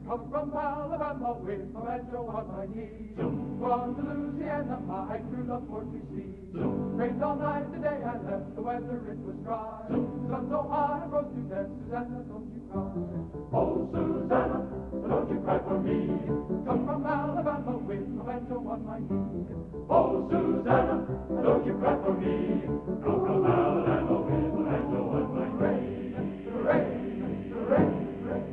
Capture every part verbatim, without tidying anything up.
Come from Alabama with a banjo on my knee. Gone to Louisiana, my true love for to see. Rained all night today, I left the weather, it was dry. Sun so high, I rose to death, Susanna, don't you cry. Oh, Susanna, don't you cry for me. Come from Alabama with a banjo on my knee. Oh, Susanna, don't you cry for me. Come from Alabama with a banjo on my knee. Rain, rain, rain.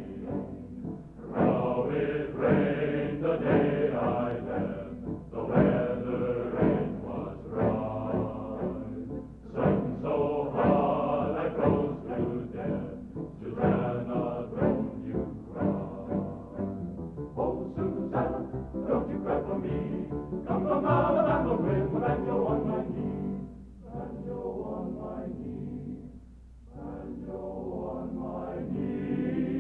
How it rained the day I left, the weather it was dry. Sun so hot I froze to death, Susanna, don't you cry. Oh, Susanna, don't you cry for me. Come from Alabama with a banjo on my knee. Banjo on my knee, banjo on my knee.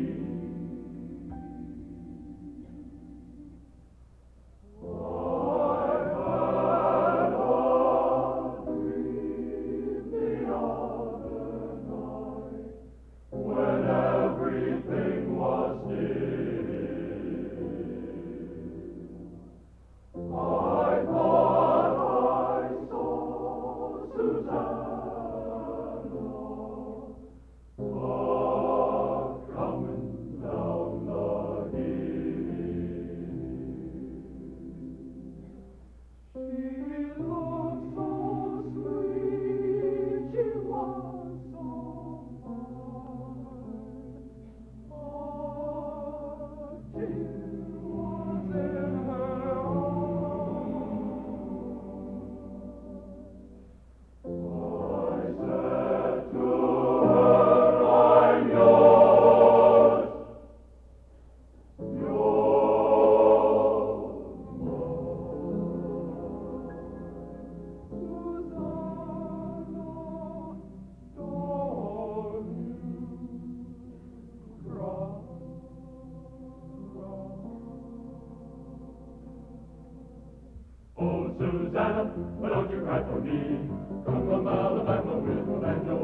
Susanna, why don't you cry for me? Come from Alabama with a banjo